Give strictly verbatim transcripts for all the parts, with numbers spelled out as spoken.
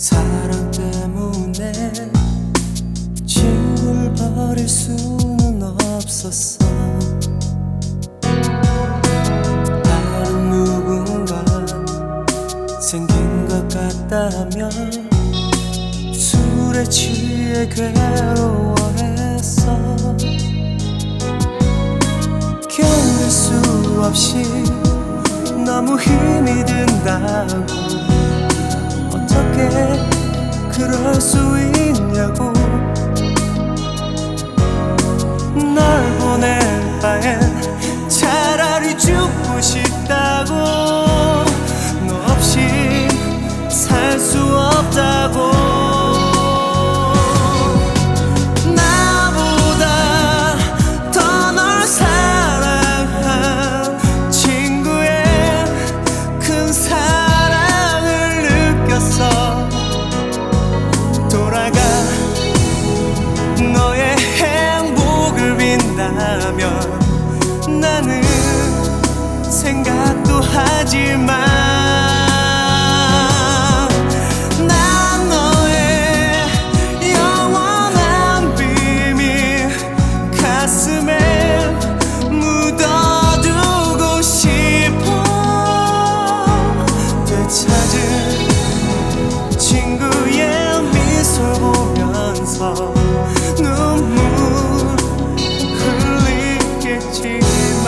사랑 때문에 친구를 버릴 수는 없었어. 다른 누군가 생긴 것 같다면 술에 취해 괴로워했어. 견딜 수 없이 너무 힘이 든다고 어떻게 그럴 수 있냐고. 널 보낼 바엔 차라리 죽고 싶다고. 너 없이 살 수 없다고. 너의 행복을 빈다면 나는 생각도 하지 마. 난 너의 영원한 비밀 가슴에 묻어두고 싶어. 되찾은 친구의 미소 보면서 눈물 흘리겠지만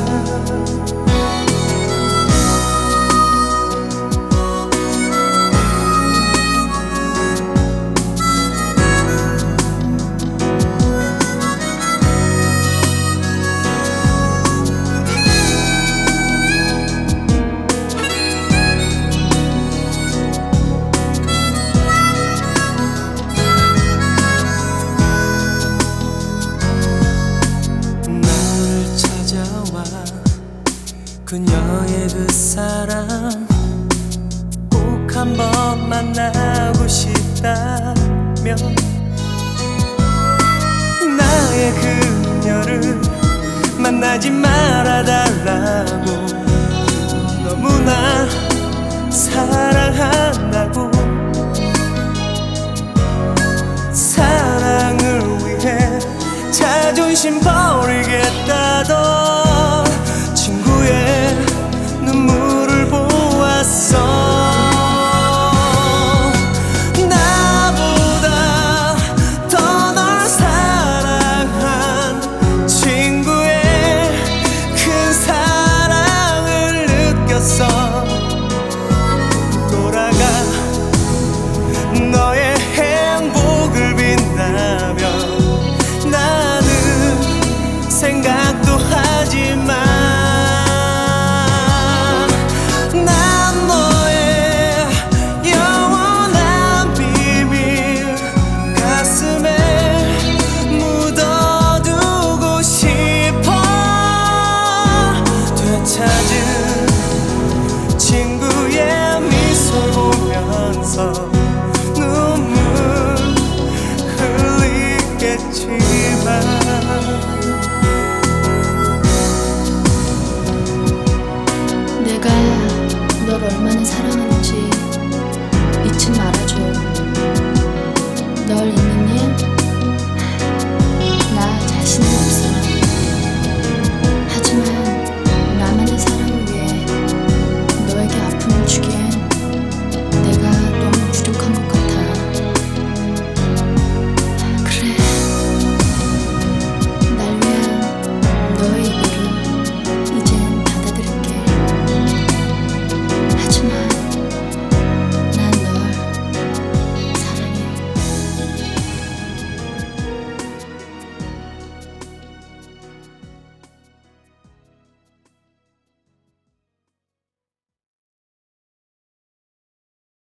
그녀의 그 사람 꼭 한번 만나고 싶다면 나의 그녀를 만나지 말아달라고. 너무나 사랑한다고. 사랑을 위해 자존심 버리겠다던 친구의 눈물을 보았어. 나보다 더 널 사랑한 친구의 큰 사랑을 느꼈어. 돌아가 너의 행복을 빈다면 나는 생각도 하지 마. 찾은 친구의 미소 보면서